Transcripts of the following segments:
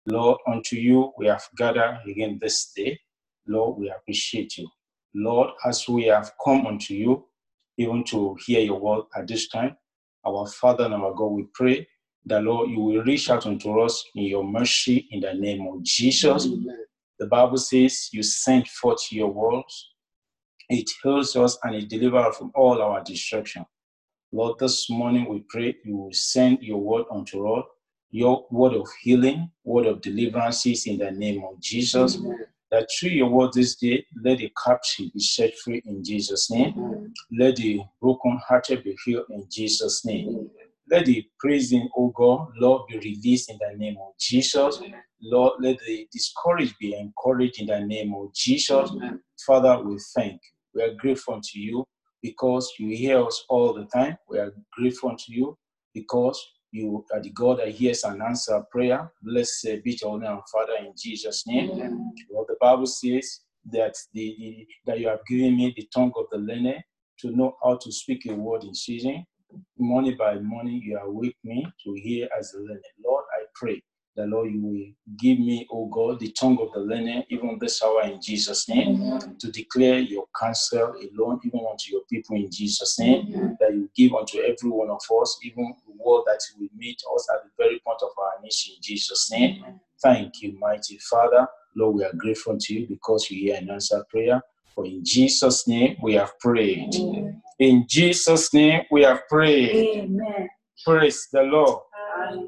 Lord, unto you we have gathered again this day. Lord, we appreciate you. Lord, as we have come unto you, even to hear your word at this time, our Father and our God, we pray that, Lord, you will reach out unto us in your mercy in the name of Jesus. Amen. The Bible says you sent forth your words. It heals us and it delivers us from all our destruction. Lord, this morning we pray you will send your word unto us, your word of healing, word of deliverances in the name of Jesus. Amen. That through your word this day, let the captive be set free in Jesus' name. Amen. Let the brokenhearted be healed in Jesus' name. Amen. Let the praising, O God, Lord, be released in the name of Jesus. Amen. Lord, let the discouraged be encouraged in the name of Jesus. Amen. Father, we thank you. We are grateful to you because you hear us all the time. We are grateful to you because you are the God that hears and answers prayer. Blessed be your name, Father, in Jesus' name. Amen. Well, the Bible says that that you have given me the tongue of the learned to know how to speak a word in season. Morning by morning, you awake me to hear as the learned. Lord, I pray that, Lord, you will give me, oh God, the tongue of the learned, even this hour in Jesus' name, Amen. To declare your counsel alone, even unto your people in Jesus' name, Amen. That you give unto every one of us, even the word that will meet us at the very point of our needs in Jesus' name. Amen. Thank you, mighty Father. Lord, we are grateful to you because you hear and answer prayer. For in Jesus' name we have prayed. Amen. In Jesus' name we have prayed. Amen. Praise the Lord. Hallelujah.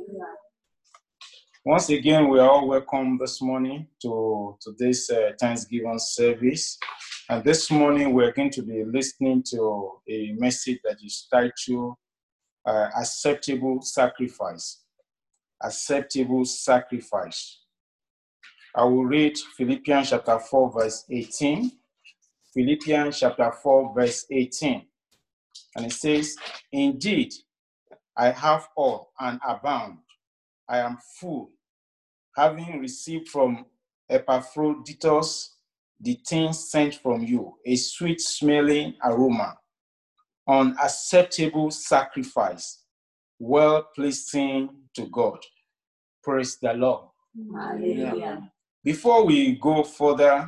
Once again, we are all welcome this morning to today's Thanksgiving service. And this morning, we're going to be listening to a message that is titled Acceptable Sacrifice. Acceptable Sacrifice. I will read Philippians chapter 4, verse 18. Philippians chapter 4, verse 18. And it says, indeed, I have all and abound. I am full, having received from Epaphroditus the things sent from you, a sweet-smelling aroma, unacceptable sacrifice, well-pleasing to God. Praise the Lord. Hallelujah. Before we go further,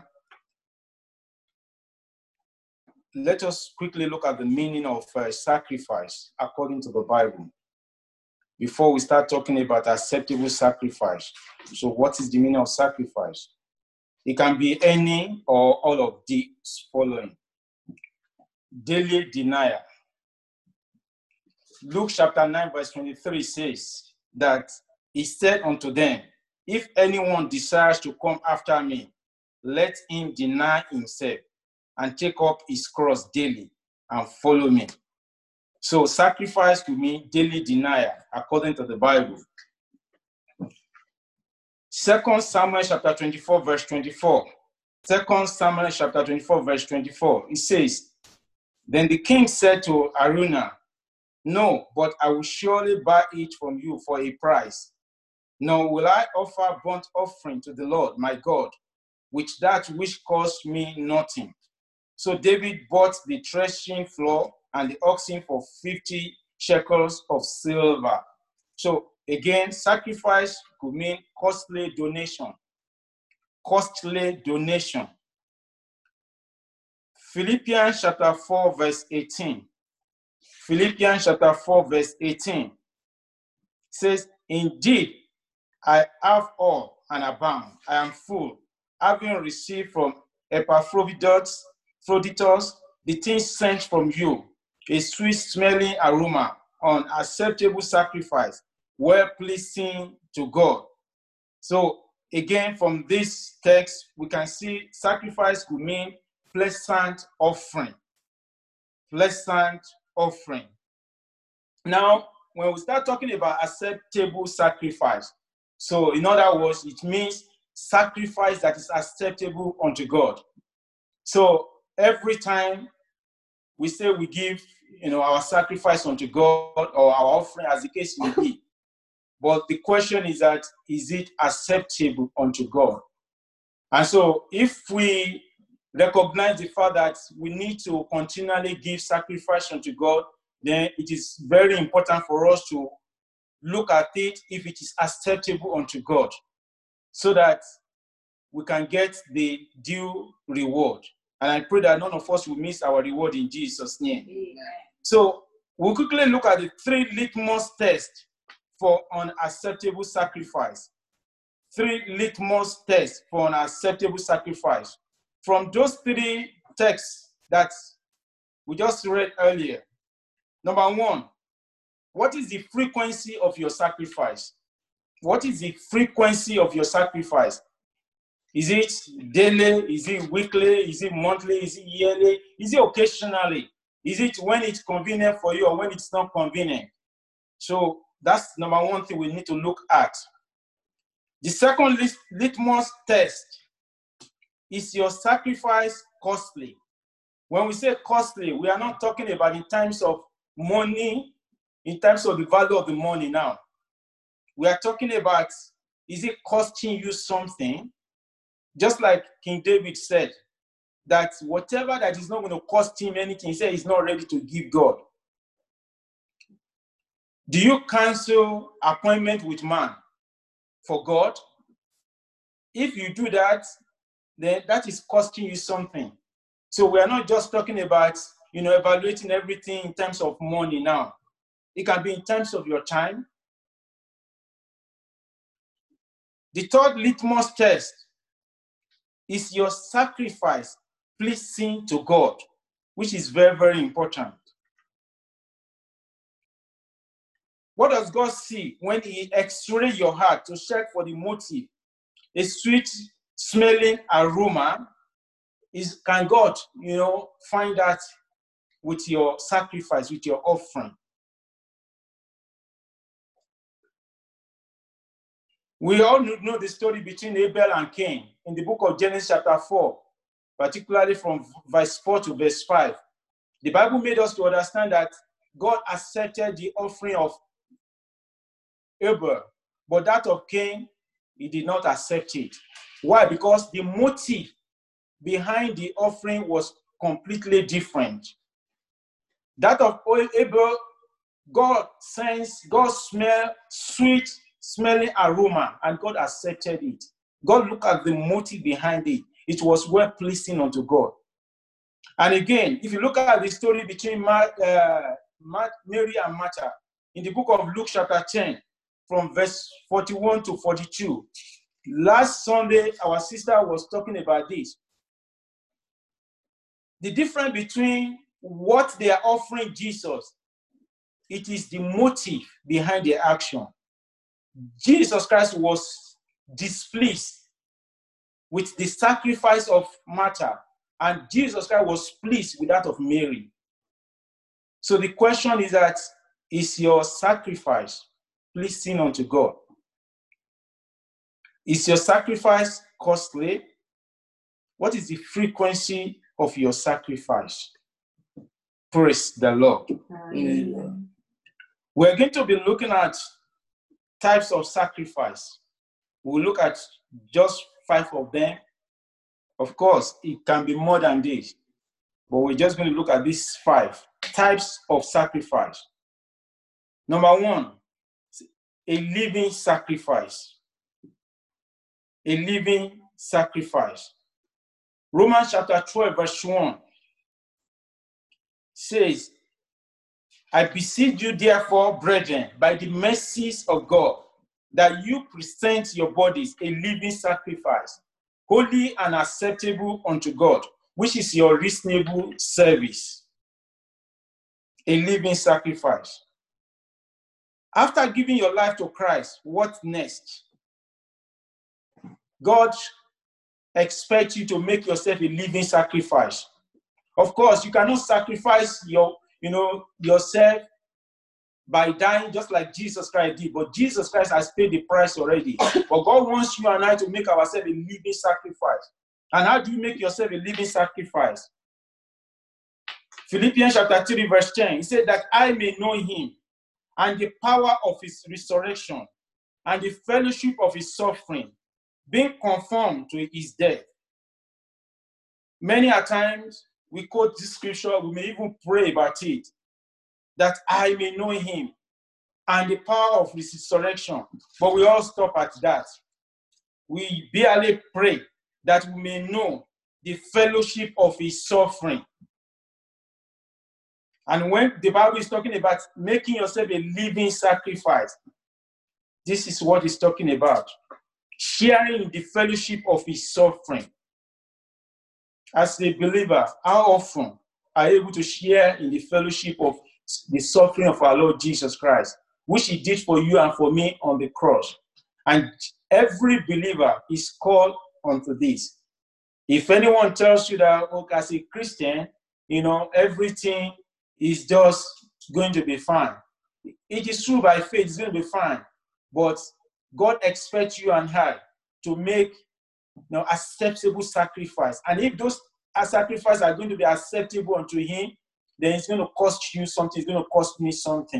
let us quickly look at the meaning of sacrifice according to the Bible. Before we start talking about acceptable sacrifice. So what is the meaning of sacrifice? It can be any or all of these following. Daily denial. Luke chapter 9 verse 23 says that he said unto them, if anyone desires to come after me, let him deny himself and take up his cross daily and follow me. So sacrifice to me, daily denial, according to the Bible. 2 Samuel chapter 24, verse 24. 2 Samuel chapter 24, verse 24. It says, then the king said to Araunah, no, but I will surely buy it from you for a price. Nor will I offer burnt offering to the Lord my God, which cost me nothing. So David bought the threshing floor and the oxen for 50 shekels of silver. So again, sacrifice could mean costly donation. Costly donation. Philippians chapter 4, verse 18. Philippians chapter 4, verse 18 says, indeed, I have all and abound. I am full, having received from Epaphroditus the things sent from you, a sweet-smelling aroma, unacceptable sacrifice, well-pleasing to God. So again, from this text, we can see sacrifice could mean pleasant offering. Pleasant offering. Now, when we start talking about acceptable sacrifice, so in other words, it means sacrifice that is acceptable unto God. So every time we say we give, our sacrifice unto God or our offering, as the case may be, but the question is that, is it acceptable unto God? And so if we recognize the fact that we need to continually give sacrifice unto God, then it is very important for us to look at it if it is acceptable unto God. so that we can get the due reward. And I pray that none of us will miss our reward in Jesus' name. Amen. So we'll quickly look at the 3 litmus tests for unacceptable sacrifice. 3 litmus tests for unacceptable sacrifice. From those 3 texts that we just read earlier. Number 1, what is the frequency of your sacrifice? What is the frequency of your sacrifice? Is it daily? Is it weekly? Is it monthly? Is it yearly? Is it occasionally? Is it when it's convenient for you or when it's not convenient? So that's number 1 thing we need to look at. The second litmus test, is your sacrifice costly? When we say costly, we are not talking about in terms of money, in terms of the value of the money now. We are talking about, is it costing you something? Just like King David said, that whatever that is not going to cost him anything, he said he's not ready to give God. Do you cancel appointment with man for God? If you do that, then that is costing you something. So we are not just talking about, evaluating everything in terms of money now. It can be in terms of your time. The third litmus test, is your sacrifice pleasing to God, which is very, very important. What does God see when he x-rays your heart to check for the motive? A sweet smelling aroma, can God, find that with your sacrifice, with your offering? We all know the story between Abel and Cain in the book of Genesis chapter 4, particularly from verse 4 to verse 5. The Bible made us to understand that God accepted the offering of Abel, but that of Cain, he did not accept it. Why? Because the motive behind the offering was completely different. That of Abel, God smelled sweet smelling aroma, and God accepted it. God looked at the motive behind it. It was well pleasing unto God. And again, if you look at the story between Mary and Martha in the book of Luke chapter 10, from verse 41 to 42, last Sunday, our sister was talking about this. The difference between what they are offering Jesus, it is the motive behind the action. Jesus Christ was displeased with the sacrifice of Martha, and Jesus Christ was pleased with that of Mary. So the question is that, is your sacrifice pleasing unto God? Is your sacrifice costly? What is the frequency of your sacrifice? Praise the Lord. Amen. We're going to be looking at types of sacrifice. We'll look at just 5 of them. Of course, it can be more than this, but we're just going to look at these 5 types of sacrifice. Number 1, a living sacrifice. A living sacrifice. Romans chapter 12, verse 1 says, I beseech you, therefore, brethren, by the mercies of God, that you present your bodies a living sacrifice, holy and acceptable unto God, which is your reasonable service. A living sacrifice. After giving your life to Christ, what next? God expects you to make yourself a living sacrifice. Of course, you cannot sacrifice yourself by dying just like Jesus Christ did, but Jesus Christ has paid the price already. But God wants you and I to make ourselves a living sacrifice. And how do you make yourself a living sacrifice? Philippians chapter 3, verse 10, he said that I may know him and the power of his resurrection and the fellowship of his suffering, being conformed to his death. Many a times we quote this scripture, we may even pray about it, that I may know him and the power of his resurrection. But we all stop at that. we barely pray that we may know the fellowship of his suffering. And when the Bible is talking about making yourself a living sacrifice, this is what it's talking about. Sharing in the fellowship of his suffering. As a believer, how often are you able to share in the fellowship of the suffering of our Lord Jesus Christ, which he did for you and for me on the cross? And every believer is called unto this. If anyone tells you that, okay, as a Christian, everything is just going to be fine. It is true by faith, it's going to be fine. But God expects you and I to make acceptable sacrifice. And if those sacrifices are going to be acceptable unto him, then it's going to cost you something. It's going to cost me something.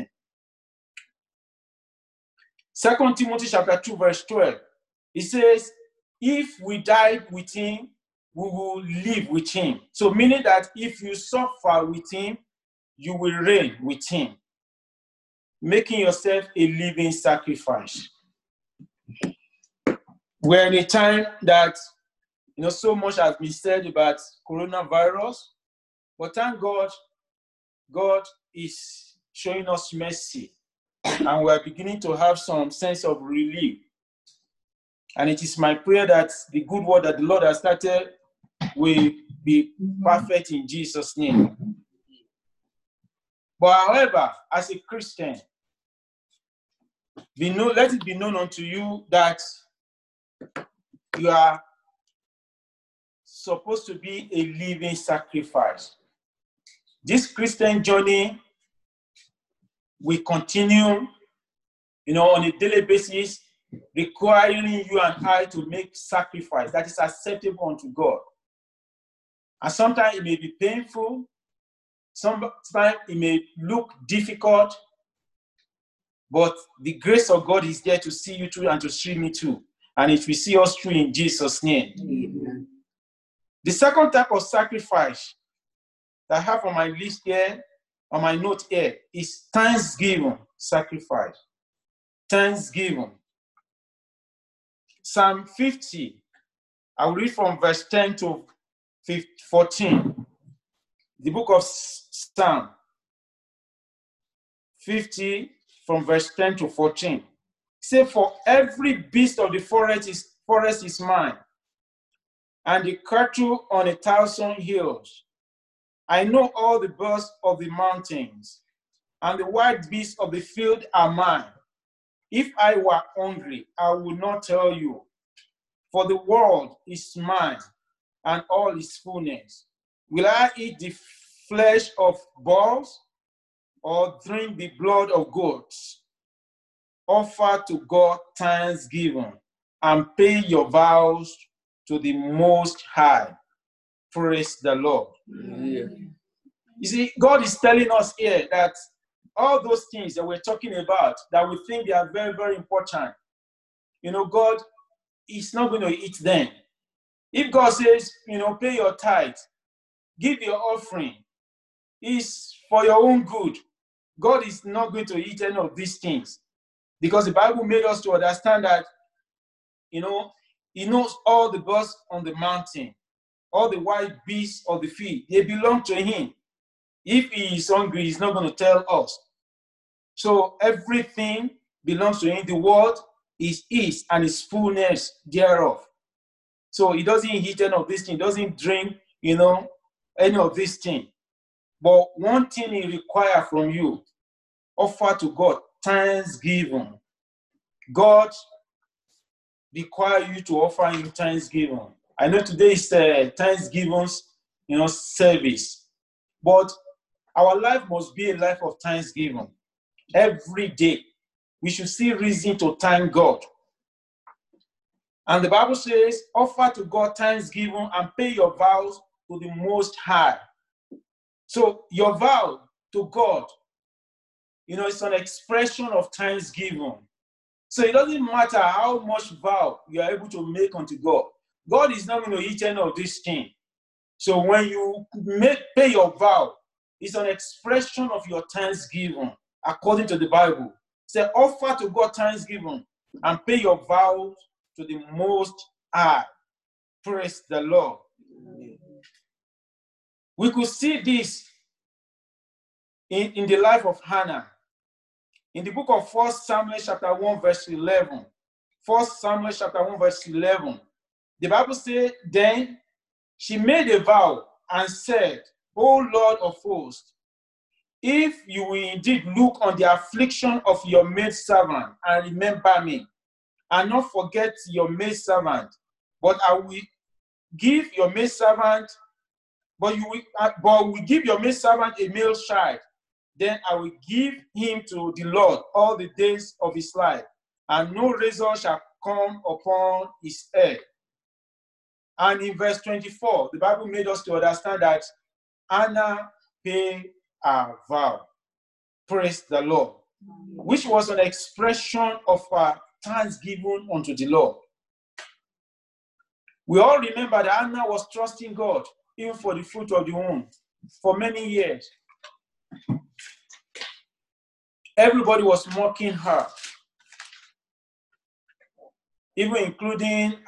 2 Timothy chapter 2, verse 12. It says, if we died with him, we will live with him. So meaning that if you suffer with him, you will reign with him. Making yourself a living sacrifice. We're in a time that so much has been said about coronavirus, but thank God, God is showing us mercy, and we're beginning to have some sense of relief. And it is my prayer that the good work that the Lord has started will be perfect in Jesus' name. But however, as a Christian, let it be known unto you that you are supposed to be a living sacrifice. This Christian journey will continue, on a daily basis, requiring you and I to make sacrifice that is acceptable unto God. And sometimes it may be painful. Sometimes it may look difficult. But the grace of God is there to see you through and to see me through. And it will see us through in Jesus' name. Amen. The second type of sacrifice that I have on my list here, on my note here, is thanksgiving sacrifice. Thanksgiving. Psalm 50, I will read from verse 10 to 14. The book of Psalm 50, from verse 10 to 14. Say, for every beast of the forest is mine, and the cattle on 1,000 hills. I know all the birds of the mountains, and the wild beasts of the field are mine. If I were hungry, I would not tell you, for the world is mine, and all its fullness. Will I eat the flesh of bulls, or drink the blood of goats? Offer to God thanksgiving and pay your vows to the Most High. Praise the Lord. Yeah. You see, God is telling us here that all those things that we're talking about, that we think they are very, very important, God is not going to eat them. If God says, pay your tithe, give your offering, it's for your own good. God is not going to eat any of these things. Because the Bible made us to understand that, He knows all the birds on the mountain, all the wild beasts of the field. They belong to him. If he is hungry, he's not going to tell us. So everything belongs to him. The world is his and his fullness thereof. So he doesn't eat any of these things. He doesn't drink, any of these things. But one thing he requires from you, offer to God thanksgiving. God requires you to offer him thanksgiving. I know today is Thanksgiving, service. But our life must be a life of thanksgiving. Every day, we should see reason to thank God. And the Bible says, offer to God thanksgiving and pay your vows to the Most High. So your vow to God, it's an expression of thanksgiving. So it doesn't matter how much vow you are able to make unto God. God is not going to eat any of this thing. So when you pay your vow, it's an expression of your thanksgiving, according to the Bible. Say, offer to God thanksgiving and pay your vows to the Most High. Praise the Lord. We could see this in the life of Hannah. In the book of 1 Samuel chapter 1 verse 11. 1 Samuel chapter 1 verse 11. The Bible says, then she made a vow and said, O Lord of hosts, if you will indeed look on the affliction of your maidservant and remember me, and not forget your maidservant, but I will give your maidservant, but we give your maidservant a male child, then I will give him to the Lord all the days of his life, and no razor shall come upon his head. And in verse 24, the Bible made us to understand that Hannah paid a vow. Praise the Lord. Which was an expression of her thanksgiving unto the Lord. We all remember that Hannah was trusting God even for the fruit of the womb for many years. Everybody was mocking her, even including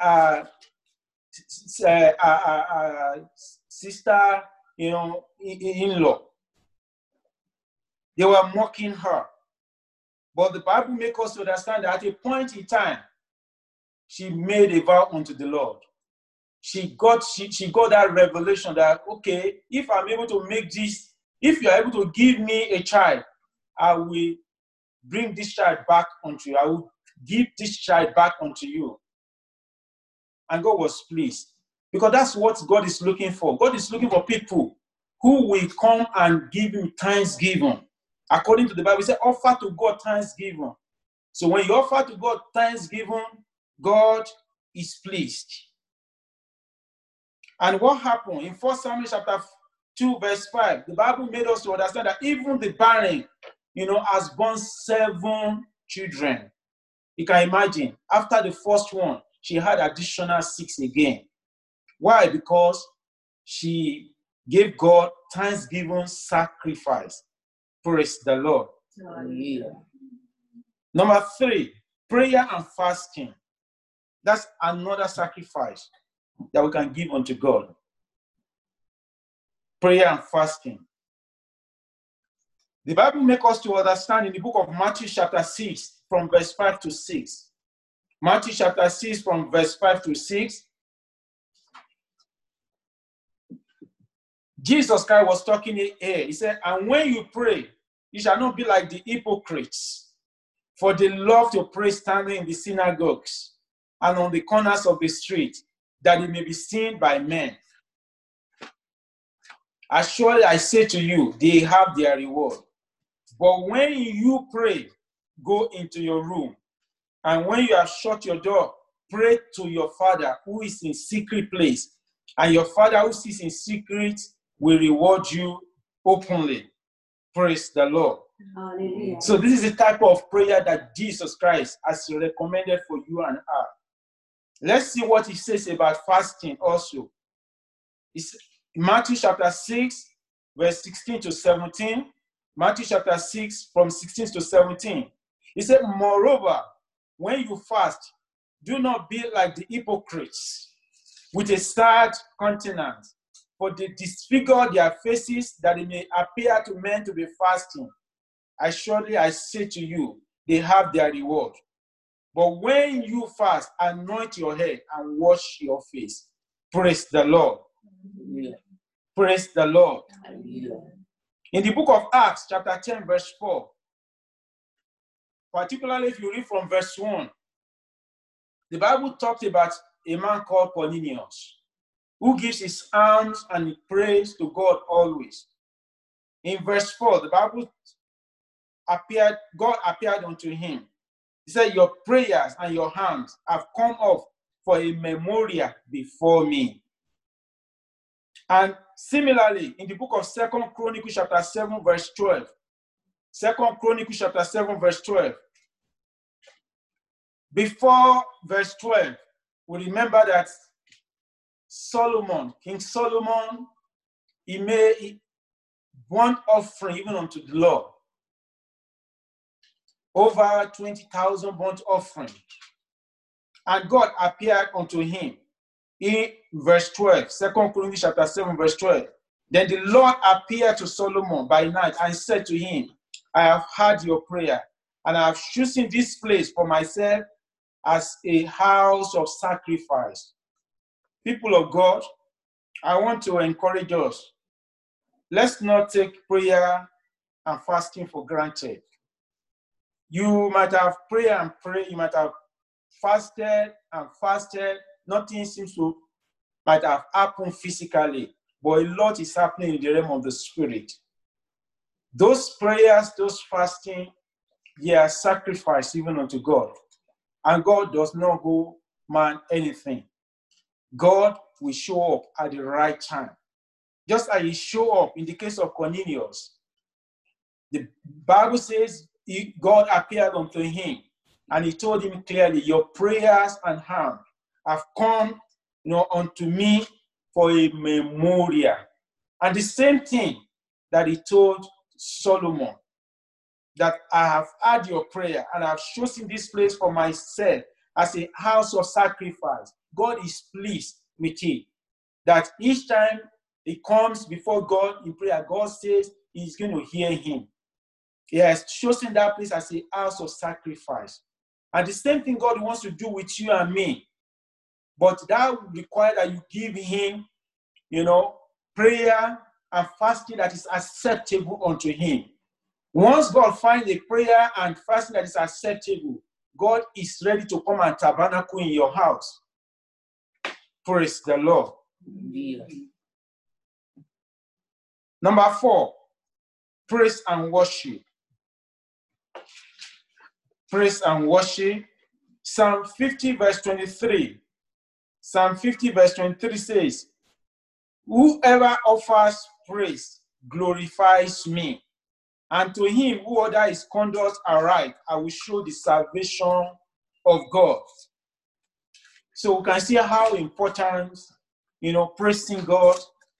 sister, in-law. They were mocking her. But the Bible makes us understand that at a point in time, she made a vow unto the Lord. She got that revelation that, okay, if I'm able to make this, if you are able to give me a child, I will bring this child back unto you. I will give this child back unto you. And God was pleased. Because that's what God is looking for. God is looking for people who will come and give him thanksgiving. According to the Bible, it says, offer to God thanksgiving. So when you offer to God thanksgiving, God is pleased. And what happened? In 1 Samuel chapter 2, verse 5, the Bible made us to understand that even the barren, has born 7 children. You can imagine, after the first one, she had additional 6 again. Why? Because she gave God thanksgiving sacrifice. Praise the Lord. Hallelujah. Number 3, prayer and fasting. That's another sacrifice that we can give unto God. Prayer and fasting. The Bible makes us to understand in the book of Matthew chapter 6 from verse 5 to 6. Matthew chapter 6 from verse 5 to 6. Jesus Christ was talking here. He said, and when you pray, you shall not be like the hypocrites, for they love to pray standing in the synagogues and on the corners of the street, that it may be seen by men. As surely I say to you, they have their reward. But when you pray, go into your room, and when you have shut your door, pray to your Father who is in secret place, and your Father who sits in secret will reward you openly. Praise the Lord. Hallelujah. So this is the type of prayer that Jesus Christ has recommended for you and I. Let's see what he says about fasting also. It's Matthew chapter 6, verse 16 to 17. Matthew chapter 6, from 16 to 17. He said, moreover, when you fast, do not be like the hypocrites, with a sad countenance, for they disfigure their faces, that it may appear to men to be fasting. I say to you, they have their reward. But when you fast, anoint your head and wash your face. Praise the Lord. Yeah. Praise the Lord. Yeah. In the book of Acts, chapter 10, verse 4, particularly if you read from verse 1, the Bible talks about a man called Cornelius, who gives his alms and prays to God always. In verse 4, the Bible God appeared unto him. He said, your prayers and your alms have come up for a memorial before me. And similarly, in the book of 2 Chronicles chapter 7, verse 12, 2 Chronicles chapter 7, verse 12, before verse 12, we remember that King Solomon, he made burnt offering even unto the Lord. Over 20,000 burnt offering. And God appeared unto him. In verse 12, 2 Corinthians chapter 7, verse 12. Then the Lord appeared to Solomon by night and said to him, I have heard your prayer, and I have chosen this place for myself as a house of sacrifice. People of God, I want to encourage us. Let's not take prayer and fasting for granted. You might have prayed and prayed, you might have fasted and fasted. Nothing seems to might have happened physically, but a lot is happening in the realm of the spirit. Those prayers, those fasting, they are sacrifice even unto God. And God does not go man anything. God will show up at the right time. Just as he showed up in the case of Cornelius. The Bible says God appeared unto him and he told him clearly, your prayers and harm have come unto me for a memorial. And the same thing that he told Solomon, that I have heard your prayer and I have chosen this place for myself as a house of sacrifice. God is pleased with it. That each time he comes before God in prayer, God says he's going to hear him. He has chosen that place as a house of sacrifice. And the same thing God wants to do with you and me. But that would require that you give him, prayer and fasting that is acceptable unto him. Once God finds a prayer and fasting that is acceptable, God is ready to come and tabernacle in your house. Praise the Lord. Yeah. Number 4, praise and worship. Praise and worship. Psalm 50 verse 23. Psalm 50 verse 23 says, whoever offers praise glorifies me. And to him who order his conduct aright, I will show the salvation of God. So we can see how important, praising God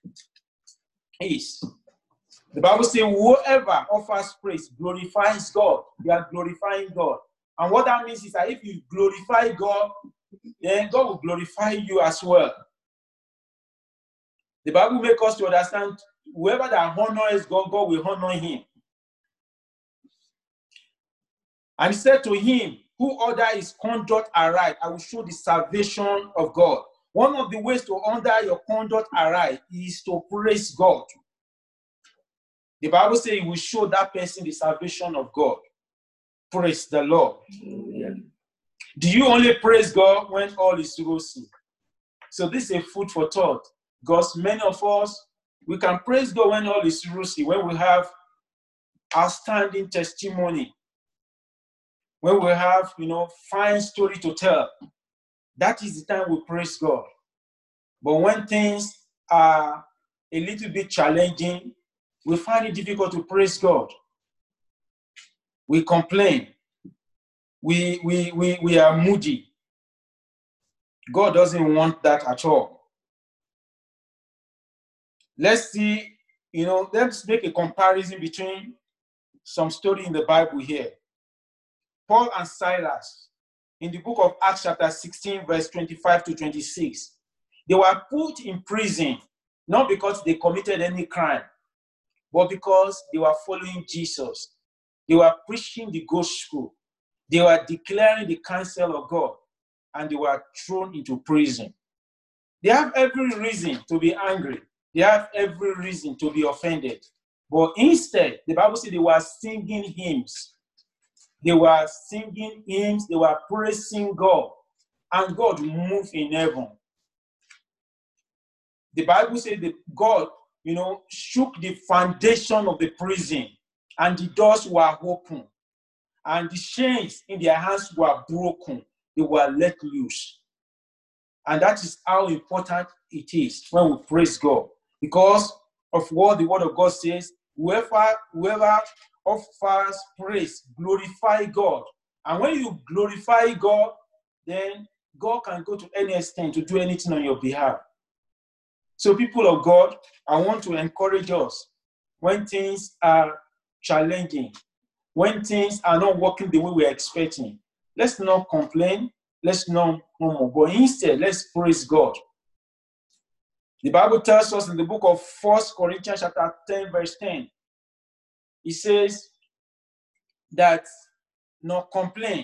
is. The Bible says, whoever offers praise glorifies God. You are glorifying God. And what that means is that if you glorify God, then God will glorify you as well. The Bible makes us to understand whoever that honors God, God will honor him. And he said to him, who order his conduct aright, I will show the salvation of God. One of the ways to order your conduct aright is to praise God. The Bible says it will show that person the salvation of God. Praise the Lord. Yeah. Do you only praise God when all is rosy? So this is a food for thought. Because many of us, we can praise God when all is rosy, when we have outstanding testimony, when we have, fine story to tell. That is the time we praise God. But when things are a little bit challenging, we find it difficult to praise God. We complain. We are moody. God doesn't want that at all. Let's see, let's make a comparison between some story in the Bible here. Paul and Silas, in the book of Acts chapter 16, verse 25 to 26, they were put in prison, not because they committed any crime, but because they were following Jesus. They were preaching the gospel. They were declaring the counsel of God, and they were thrown into prison. They have every reason to be angry. They have every reason to be offended. But instead, the Bible says they were singing hymns. They were singing hymns. They were praising God. And God moved in heaven. The Bible says that God, shook the foundation of the prison. And the doors were open. And the chains in their hands were broken. They were let loose. And that is how important it is when we praise God. Because of what the word of God says, whoever offers praise, glorify God. And when you glorify God, then God can go to any extent to do anything on your behalf. So people of God, I want to encourage us when things are challenging, when things are not working the way we're expecting. Let's not complain. Let's know no more. But instead, let's praise God. The Bible tells us in the book of 1 Corinthians chapter 10, verse 10, it says that no complain.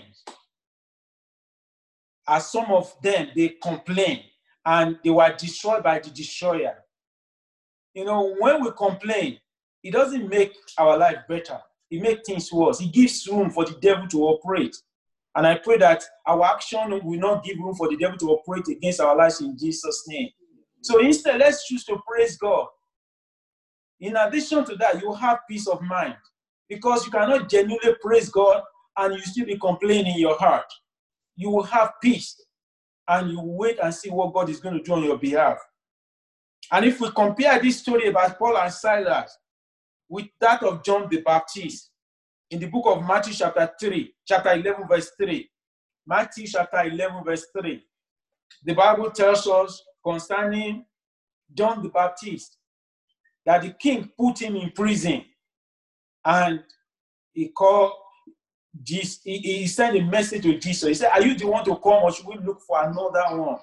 As some of them, they complain and they were destroyed by the destroyer. You know, when we complain, it doesn't make our life better. It makes things worse. It gives room for the devil to operate. And I pray that our action will not give room for the devil to operate against our lives in Jesus' name. So instead, let's choose to praise God. In addition to that, you have peace of mind because you cannot genuinely praise God and you still be complaining in your heart. You will have peace and you wait and see what God is going to do on your behalf. And if we compare this story about Paul and Silas with that of John the Baptist in the book of Matthew chapter 11, verse 3. Matthew chapter 11, verse 3. The Bible tells us concerning John the Baptist that the king put him in prison and he called Jesus. He sent a message to Jesus. He said, are you the one to come or should we look for another one?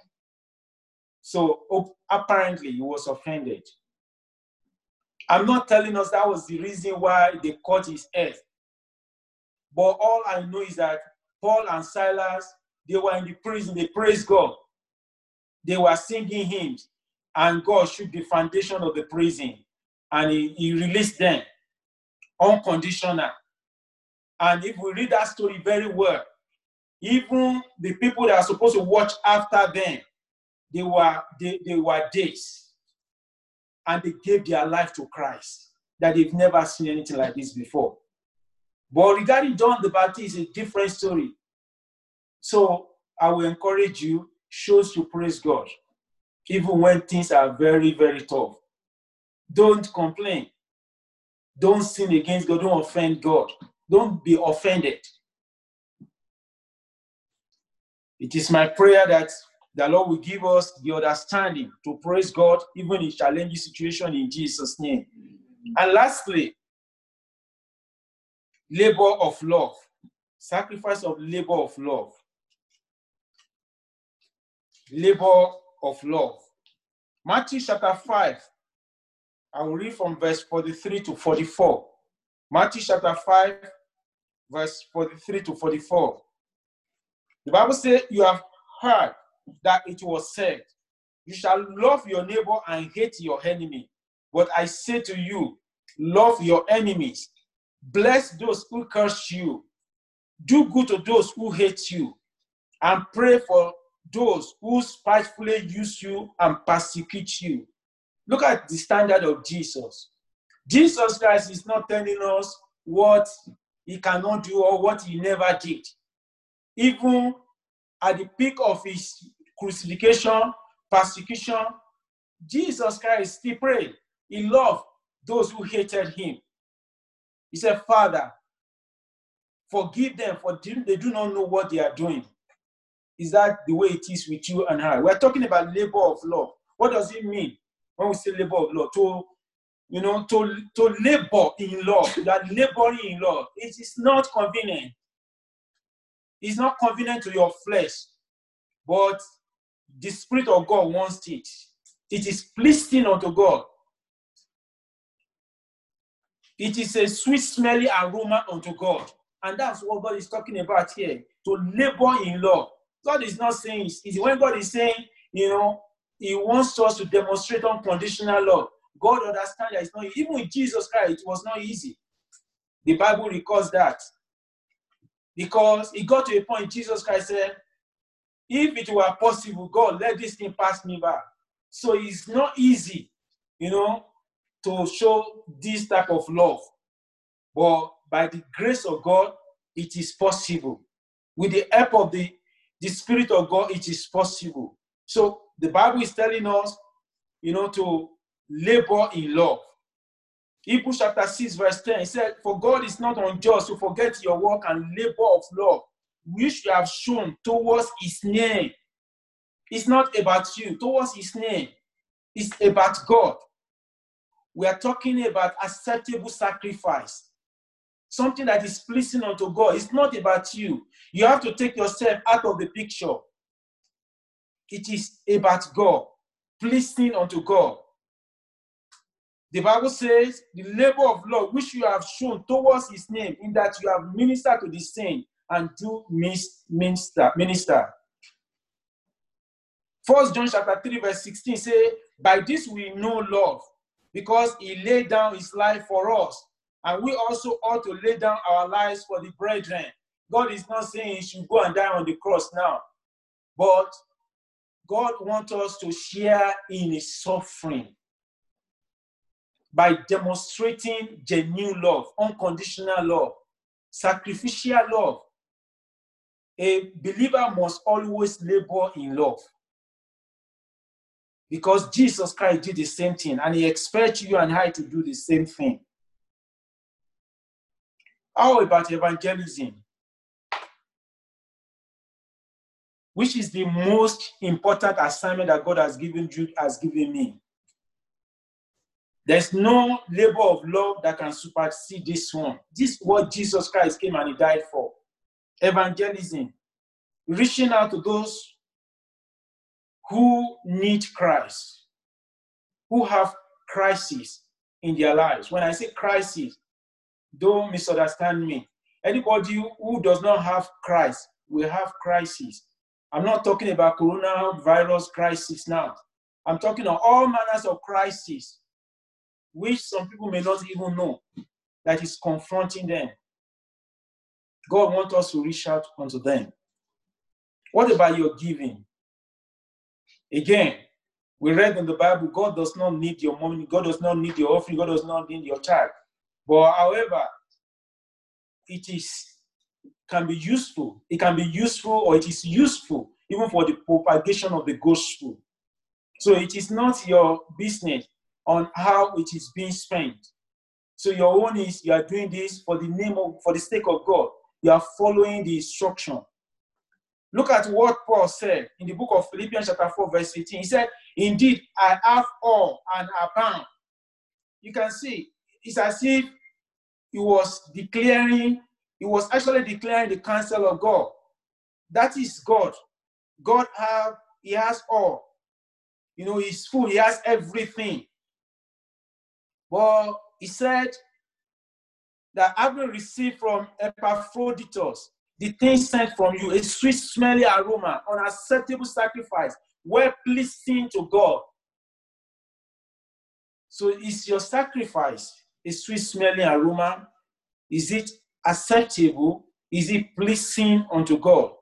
So apparently he was offended. I'm not telling us that was the reason why they cut his head. But all I know is that Paul and Silas, they were in the prison. They praised God. They were singing hymns. And God shook the foundation of the prison. And he released them unconditional. And if we read that story very well, even the people that are supposed to watch after them, they were days. And they gave their life to Christ. That they've never seen anything like this before. But regarding John the Baptist, it's a different story. So I will encourage you, shows to praise God, even when things are very, very tough. Don't complain. Don't sin against God. Don't offend God. Don't be offended. It is my prayer that the Lord will give us the understanding to praise God, even in challenging situations in Jesus' name. And lastly, labor of love. Sacrifice of labor of love. Labor of love. Matthew chapter 5. I will read from verse 43 to 44. Matthew chapter 5, verse 43 to 44. The Bible says, you have heard that it was said, you shall love your neighbor and hate your enemy. But I say to you, love your enemies. Bless those who curse you. Do good to those who hate you. And pray for those who spitefully use you and persecute you. Look at the standard of Jesus. Jesus Christ is not telling us what he cannot do or what he never did. Even at the peak of his crucifixion, persecution, Jesus Christ still prayed. He loved those who hated him. He said, Father, forgive them, for they do not know what they are doing. Is that the way it is with you and I? We're talking about labor of love. What does it mean when we say labor of love? To labor in love, that laboring in love, it is not convenient. It's not convenient to your flesh, but the Spirit of God wants it. It is pleasing unto God. It is a sweet-smelling aroma unto God. And that's what God is talking about here, to labor in love. God is not saying, when God is saying, he wants us to demonstrate unconditional love. God understands that it's not, even with Jesus Christ, it was not easy. The Bible records that. Because it got to a point, Jesus Christ said, if it were possible, God, let this thing pass me by. So it's not easy, to show this type of love. But by the grace of God, it is possible. With the help of the Spirit of God, it is possible. So the Bible is telling us, to labor in love. Hebrews chapter 6, verse 10, it said, for God is not unjust to forget your work and labor of love, which you have shown towards his name. It's not about you, towards his name. It's about God. We are talking about acceptable sacrifice. something that is pleasing unto God. It's not about you. You have to take yourself out of the picture. It is about God, pleasing unto God. The Bible says, the labor of love which you have shown towards his name, in that you have ministered to the saint and do minister. 1 John chapter 3 verse 16 says, by this we know love, because he laid down his life for us, and we also ought to lay down our lives for the brethren. God is not saying he should go and die on the cross now, but God wants us to share in his suffering by demonstrating genuine love, unconditional love, sacrificial love. A believer must always labor in love, because Jesus Christ did the same thing, and he expects you and I to do the same thing. How about evangelism? Which is the most important assignment that God has given me. There's no labor of love that can supersede this one. This is what Jesus Christ came and he died for. Evangelism. Reaching out to those who need Christ, who have crisis in their lives. When I say crisis, don't misunderstand me. Anybody who does not have Christ will have crisis. I'm not talking about coronavirus crisis now. I'm talking of all manners of crisis, which some people may not even know, that is confronting them. God wants us to reach out unto them. What about your giving? Again, we read in the Bible, God does not need your money, God does not need your offering, God does not need your tithe. But however, it can be useful. It can be useful, or it is useful even for the propagation of the gospel. So it is not your business on how it is being spent. So your own is, you are doing this for the sake of God. You are following the instruction. Look at what Paul said in the book of Philippians chapter 4 verse 18. He said, indeed, I have all and abound. You can see, it's as if he was actually declaring the counsel of God. That is God. God he has all. You know, he's full, he has everything. But he said that having received from Epaphroditus the things sent from you, a sweet smelling aroma, unacceptable sacrifice, well pleasing to God. So is your sacrifice a sweet smelling aroma? Is it acceptable? Is it pleasing unto God?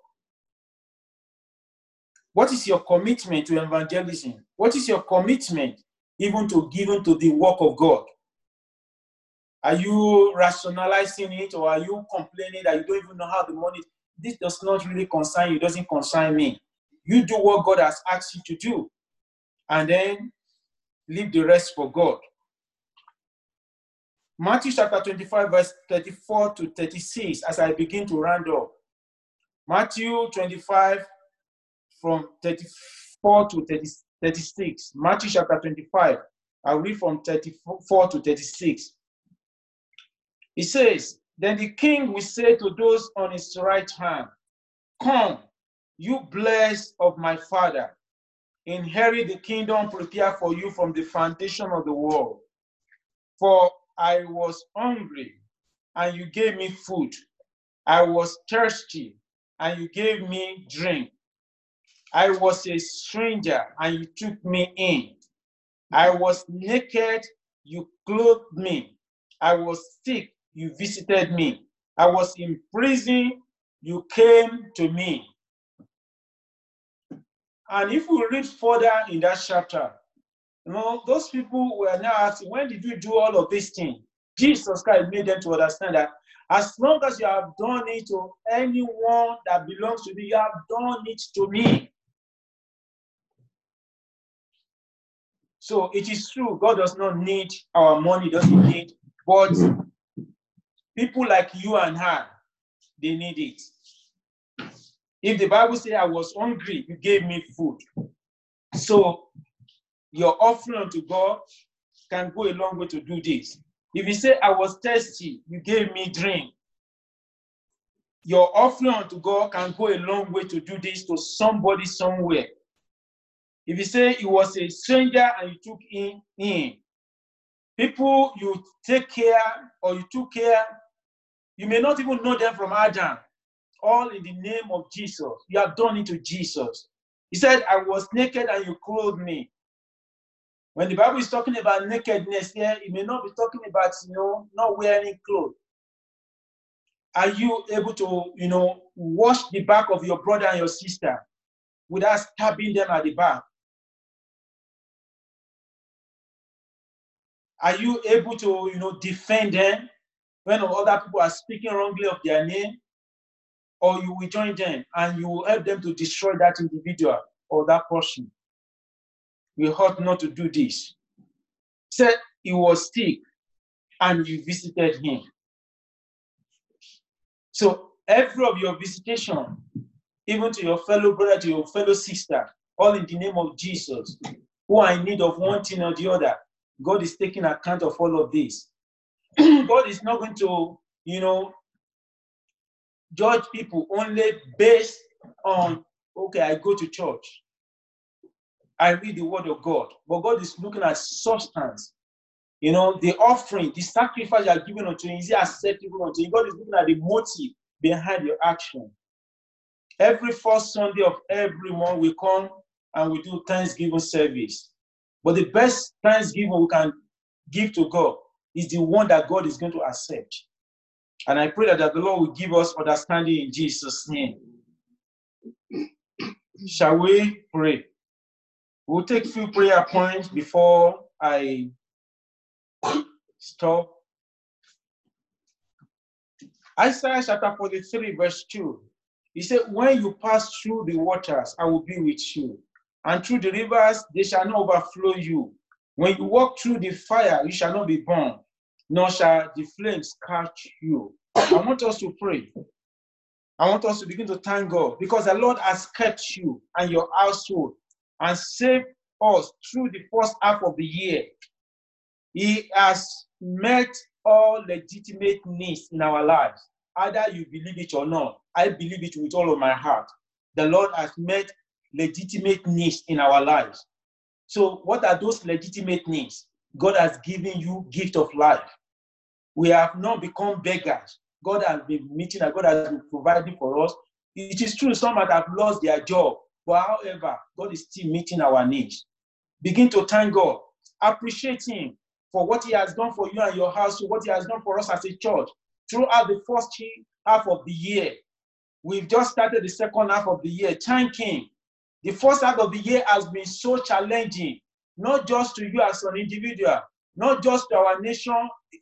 What is your commitment to evangelism? What is your commitment even to giving to the work of God? Are you rationalizing it, or are you complaining that you don't even know how the money? This does not really concern you, it doesn't concern me. You do what God has asked you to do, and then leave the rest for God. Matthew chapter 25, verse 34 to 36, as I begin to round up. Matthew 25, from 34 to 36. Matthew chapter 25, I'll read from 34 to 36. It says, then the king will say to those on his right hand, come, you blessed of my Father, inherit the kingdom prepared for you from the foundation of the world. For I was hungry, and you gave me food. I was thirsty, and you gave me drink. I was a stranger, and you took me in. I was naked, you clothed me. I was sick, you visited me. I was in prison, you came to me. And if we read further in that chapter, you know, those people were now asking, when did you do all of these things? Jesus Christ made them to understand that as long as you have done it to anyone that belongs to me, you have done it to me. So it is true, God does not need our money, doesn't need, but people like you and I, they need it. If the Bible says I was hungry, you gave me food. So your offering unto God can go a long way to do this. If you say, I was thirsty, you gave me drink. Your offering unto God can go a long way to do this to somebody somewhere. If you say he was a stranger and you took him in, people you take care or you took care, you may not even know them from Adam. All in the name of Jesus. You have done it to Jesus. He said, I was naked and you clothed me. When the Bible is talking about nakedness here, it may not be talking about, not wearing clothes. Are you able to, wash the back of your brother and your sister without stabbing them at the back? Are you able to, defend them when other people are speaking wrongly of their name? Or you will join them and you will help them to destroy that individual or that person? We ought not to do this. Said he was sick and you visited him. So every of your visitation, even to your fellow brother, to your fellow sister, all in the name of Jesus, who are in need of one thing or the other, God is taking account of all of this. God is not going to, judge people only based on, okay, I go to church, I read the word of God, but God is looking at substance. The offering, the sacrifice you are giving unto him, is it acceptable unto him? God is looking at the motive behind your action. Every first Sunday of every month, we come and we do Thanksgiving service. But the best Thanksgiving we can give to God is the one that God is going to accept. And I pray that the Lord will give us understanding in Jesus' name. Shall we pray? We'll take a few prayer points before I stop. Isaiah chapter 43, verse 2. He said, when you pass through the waters, I will be with you. And through the rivers, they shall not overflow you. When you walk through the fire, you shall not be burned, nor shall the flames catch you. I want us to pray. I want us to begin to thank God because the Lord has kept you and your household and saved us through the first half of the year. He has met all legitimate needs in our lives. Either you believe it or not. I believe it with all of my heart. The Lord has met legitimate needs in our lives. So what are those legitimate needs? God has given you gift of life. We have not become beggars. God has been meeting and God has been providing for us. It is true, some might have lost their job, but however, God is still meeting our needs. Begin to thank God. Appreciate him for what he has done for you and your house, what he has done for us as a church throughout the first half of the year. We've just started the second half of the year. Thank him. The first half of the year has been so challenging, not just to you as an individual, not just to our nation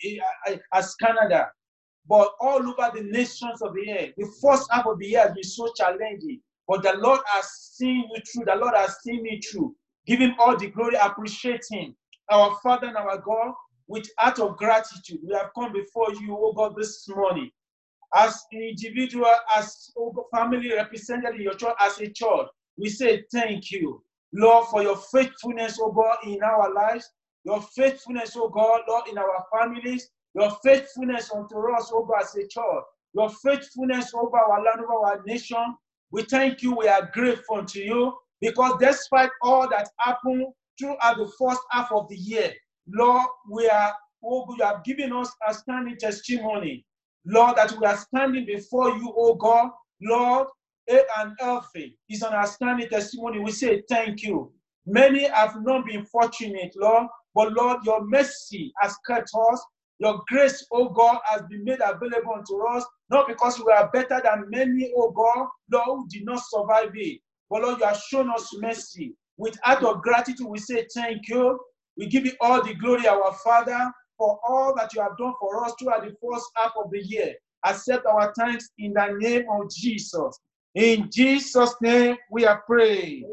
as Canada, but all over the nations of the year. The first half of the year has been so challenging, but the Lord has seen you through. The Lord has seen me through. Give him all the glory. Appreciate him. Our Father and our God, with heart of gratitude, we have come before you, oh God, this morning. As an individual, as family represented in your church, as a church, we say thank you, Lord, for your faithfulness, oh God, in our lives, your faithfulness, oh God, Lord, in our families, your faithfulness unto us, oh God, as a church, your faithfulness over our land, over our nation. We thank you, we are grateful to you, because despite all that happened throughout the first half of the year, Lord, you have given us a standing testimony, Lord, that we are standing before you, oh God, Lord, and healthy is an outstanding testimony. We say thank you. Many have not been fortunate, Lord, but Lord, your mercy has kept us. Your grace, oh God, has been made available unto us, not because we are better than many, oh God, Lord, who did not survive it. But Lord, you have shown us mercy. With act of gratitude, we say thank you. We give you all the glory, our Father, for all that you have done for us throughout the first half of the year. Accept our thanks in the name of Jesus. In Jesus' name we are praying.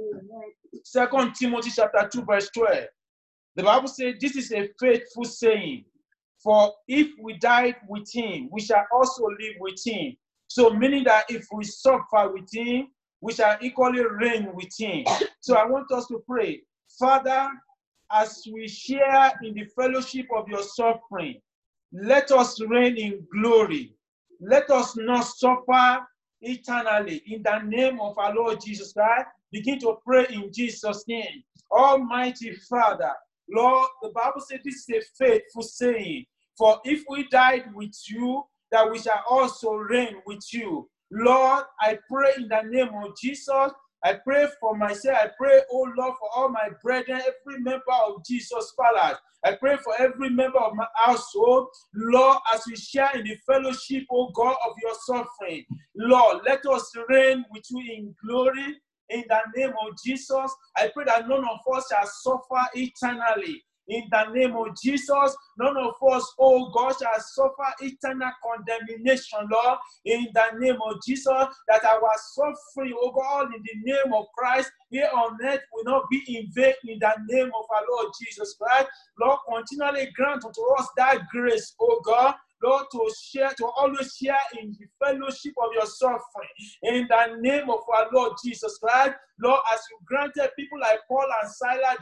2 Timothy chapter 2, verse 12. The Bible says, this is a faithful saying. For if we died with him, we shall also live with him. So meaning that if we suffer with him, we shall equally reign with him. So I want us to pray, Father, as we share in the fellowship of your suffering, Let us reign in glory. Let us not suffer eternally. In the name of our Lord Jesus Christ, begin to pray in Jesus' name. Almighty Father, Lord, the Bible says this is a faithful saying. For if we died with you, that we shall also reign with you. Lord, I pray in the name of Jesus. I pray for myself. I pray, oh Lord, for all my brethren, every member of Jesus Palace. I pray for every member of my household. Lord, as we share in the fellowship, oh God, of your suffering. Lord, let us reign with you in glory. In the name of Jesus, I pray that none of us shall suffer eternally. In the name of Jesus, none of us, oh God, shall suffer eternal condemnation, Lord. In the name of Jesus, that our suffering, oh God, in the name of Christ, here on earth will not be in vain. In the name of our Lord Jesus Christ, Lord, continually grant unto us that grace, oh God, Lord, to always share in the fellowship of your suffering. In the name of our Lord Jesus Christ, Lord, as you granted people like Paul and Silas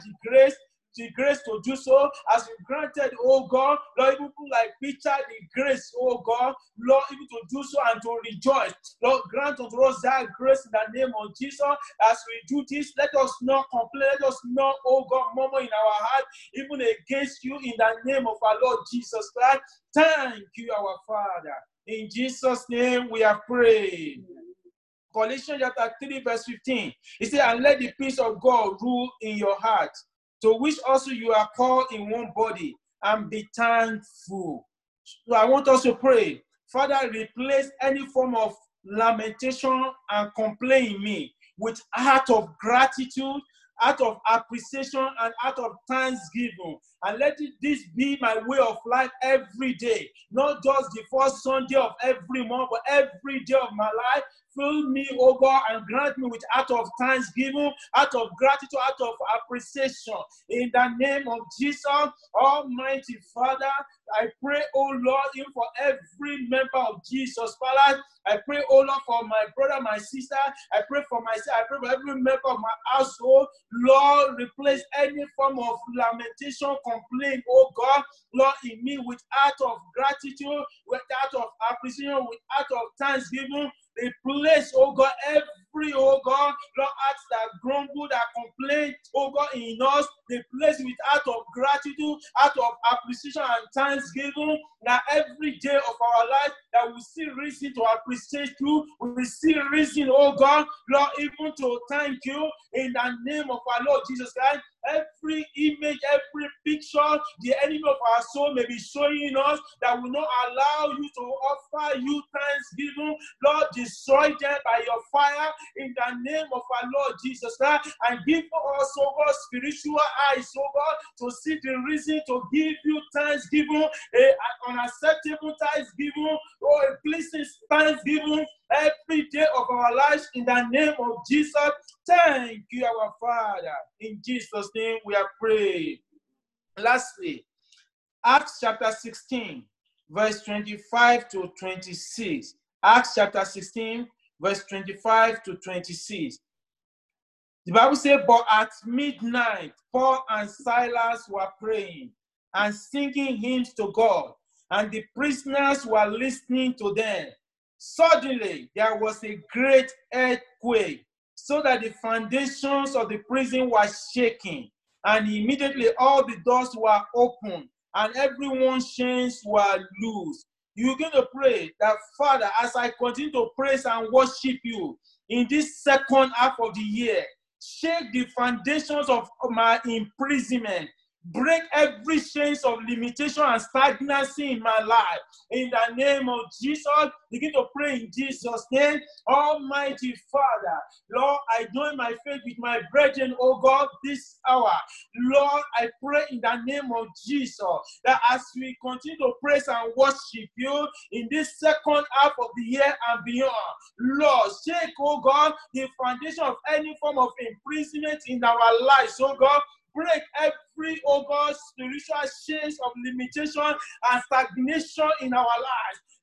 the grace to do so, as you granted, oh God, Lord, even people like Peter, the grace, oh God, Lord, even to do so and to rejoice. Lord, grant unto us that grace in the name of Jesus. As we do this, let us not complain, let us not, oh God, murmur in our heart, even against you, in the name of our Lord Jesus Christ. Thank you, our Father. In Jesus' name we are praying. Colossians chapter 3, verse 15. It says, and let the peace of God rule in your heart, to which also you are called in one body, and be thankful. So I want us to pray. Father, replace any form of lamentation and complaint in me with heart of gratitude, out of appreciation, and out of thanksgiving. And let this be my way of life every day, not just the first Sunday of every month, but every day of my life. Fill me, oh God, and grant me with heart of thanksgiving, out of gratitude, out of appreciation. In the name of Jesus, Almighty Father, I pray, oh Lord, even for every member of Jesus Palace. I pray, oh Lord, for my brother, my sister. I pray for myself. I pray for every member of my household. Lord, replace any form of lamentation, complaint, oh God, Lord, in me with heart of gratitude, with heart of appreciation, with heart of thanksgiving. Replace, oh God, every, oh God, Lord, hearts that grumble, that complain, oh God, in us. Replace with heart of gratitude, heart of appreciation and thanksgiving. Now, every day of our life, that we see reason to appreciate you. We see reason, oh God, Lord, even to thank you in the name of our Lord Jesus Christ. Every image, every picture, the enemy of our soul may be showing us that will not allow you to offer you thanksgiving. Lord, destroy them by your fire in the name of our Lord Jesus Christ, and give us, oh God, spiritual eyes, oh God, to see the reason to give you thanksgiving, an unacceptable thanksgiving, or a pleasing thanksgiving every day of our lives in the name of Jesus. Thank you, our Father. In Jesus' name we are praying. Lastly, Acts chapter 16, verse 25 to 26. Acts chapter 16, verse 25 to 26. The Bible says, but at midnight, Paul and Silas were praying and singing hymns to God, and the prisoners were listening to them. Suddenly, there was a great earthquake, so that the foundations of the prison were shaking, and immediately all the doors were opened, and everyone's chains were loose. You're going to pray that, Father, as I continue to praise and worship you in this second half of the year, shake the foundations of my imprisonment. Break every chains of limitation and stagnancy in my life. In the name of Jesus, begin to pray in Jesus' name. Almighty Father, Lord, I join my faith with my brethren, oh God, this hour. Lord, I pray in the name of Jesus that as we continue to praise and worship you in this second half of the year and beyond, Lord, shake, oh God, the foundation of any form of imprisonment in our lives, oh God. Break every, oh God, spiritual chains of limitation and stagnation in our lives.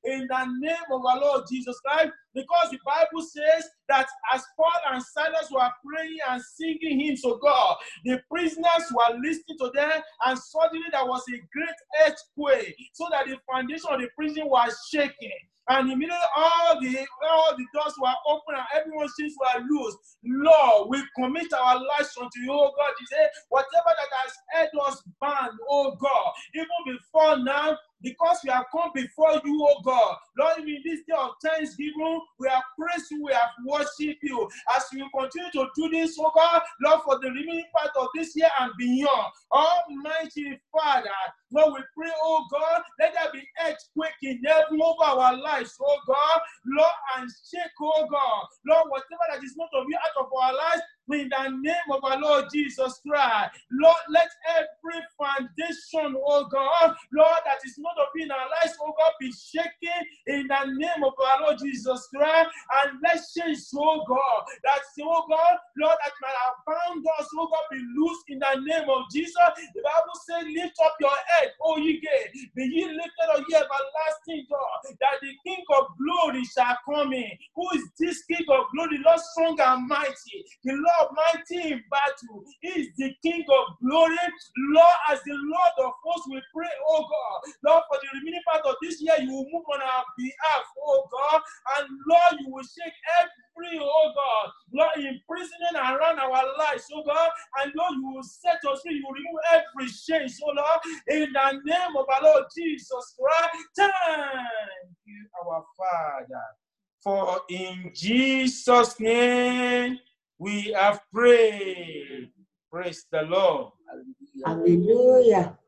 in the name of our Lord Jesus Christ. Because the Bible says that as Paul and Silas were praying and singing hymns to God, the prisoners were listening to them, and suddenly there was a great earthquake, so that the foundation of the prison was shaking. And immediately all the doors were open and everyone's chains were loose. Lord, we commit our lives unto you, oh God. You say, whatever that has held us bound, oh God, even before now, because we have come before you, oh God. Lord, in this day of thanksgiving, we have praised you, we have worshipped you. As we continue to do this, oh God, Lord, for the remaining part of this year and beyond. Almighty Father, Lord, we pray, oh God, let there be earthquake in heaven over our lives, oh God. Lord, and shake, oh God. Lord, whatever that is not of you out of our lives, in the name of our Lord Jesus Christ, Lord, let every foundation, oh God, Lord, that is not of you in our lives, oh God, be shaken in the name of our Lord Jesus Christ, and let chains, oh God, that, oh God, Lord, that might have bound us, oh God, be loose in the name of Jesus. The Bible says, lift up your head, O ye gates, be ye lifted up, ye everlasting door, that the King of glory shall come in. Who is this King of glory? Lord, strong and mighty, the Lord mighty in battle. He is the King of glory. Lord, as the Lord of hosts, we pray, oh God, Lord, for the remaining part of this year, you will move on our behalf, oh God, and Lord, you will shake every, oh God, Lord, imprisonment around our lives, oh God, and Lord, you will set us free, you will remove every shame, oh Lord, in the name of our Lord Jesus Christ. Thank you, our Father, for in Jesus' name we have prayed. Praise the Lord. Hallelujah.